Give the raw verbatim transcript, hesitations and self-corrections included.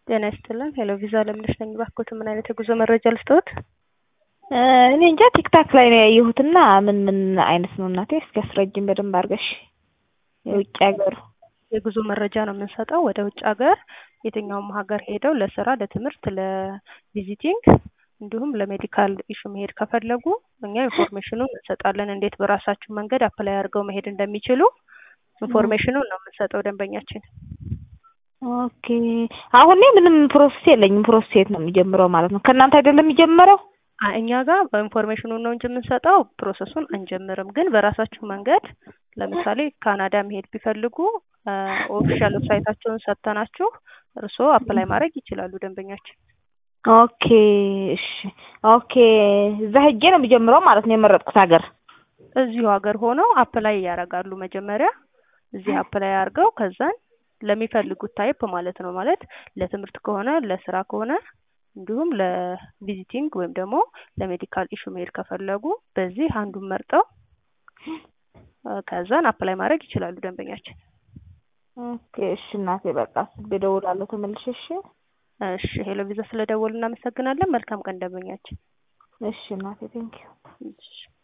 ጤና ይስጥልን ሄሎ ቪዛ ለምነሽ ነኝ። ባክዎት ምን አይነት የጉዞ መረጃ ልስጥዎት? እኔ እንጃ ቲክታክ ላይ ነው ያየሁትና ምን ምን አይነት ነው እናቴ? እስኪ አስረጅኝ በደንብ አድርገሽ። የውጭ ሀገር የጉዞ መረጃ ነው የምንሰጠው ወደ ውጭ ሀገር የትኛውም ሀገር ሄደው ለስራ፣ ለትምህርት፣ ለቪዚቲንግ እንዲሁም ለሜዲካል ኢሹ መሄድ ከፈለጉ እኛ ኢንፎርሜሽኑን እንሰጣለን። እንዴት በራሳችሁ መንገድ አፕላይ አድርገው መሄድ እንደሚችሉ ኢንፎርሜሽኑን ነው የምንሰጠው ደንበኛችን። ኦኬ አሁን እኔ ምንም ፕሮሰስ የለኝም። ፕሮሰስ ነው የሚጀምረው ማለት ነው? ከእናንተ አይደለም የሚጀምረው? እኛ ጋር ኢንፎርሜሽኑን ነው እንጂ የምንሰጠው ፕሮሰሱን አንጀምርም። ግን በራሳችሁ መንገድ ለምሳሌ ካናዳ መሄድ ቢፈልጉ ኦፊሻል ዌብሳይታቸውን ሰጥተናችሁ እርስዎ አፕላይ ማድረግ ይችላሉ ደንበኛችን። ኦኬ እሺ ኦኬ እዛ ሄጄ ነው የሚጀምረው ማለት ነው የመረጥኩት ሀገር? እዚሁ ሀገር ሆነው አፕላይ ያደርጋሉ። መጀመሪያ እዚህ አፕላይ አድርገው ከዛን ለሚፈልጉት ታይፕ ማለት ነው ማለት ለትምህርት ከሆነ ለስራ ከሆነ እንዲሁም ለቪዚቲንግ ወይም ደግሞ ለሜዲካል ኢሹ መሄድ ከፈለጉ በዚህ አንዱን መርጠው ከዛን አፕላይ ማድረግ ይችላሉ ደንበኛችን። ኦኬ እሺ እናቴ በቃ አስቤ እደውላለሁ ተመልሼ። እሺ እሺ ሄሎ ቪዛ ስለደወሉ እናመሰግናለን። መልካም ቀን ደንበኛችን። እሺ እናቴ ቴንኪው። እሺ